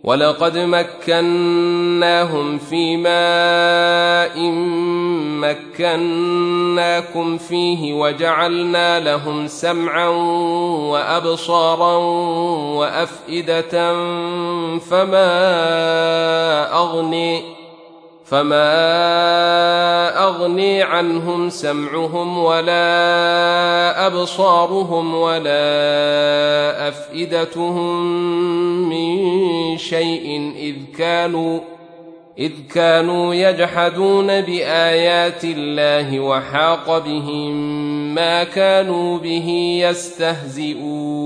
ولقد مكناهم في ماء مكناكم فيه وجعلنا لهم سمعا وأبصارا وأفئدة فما أغني عنهم سمعهم ولا أبصارهم ولا أفئدتهم من شيء إذ كانوا يجحدون بآيات الله وحاق بهم ما كانوا به يستهزئون.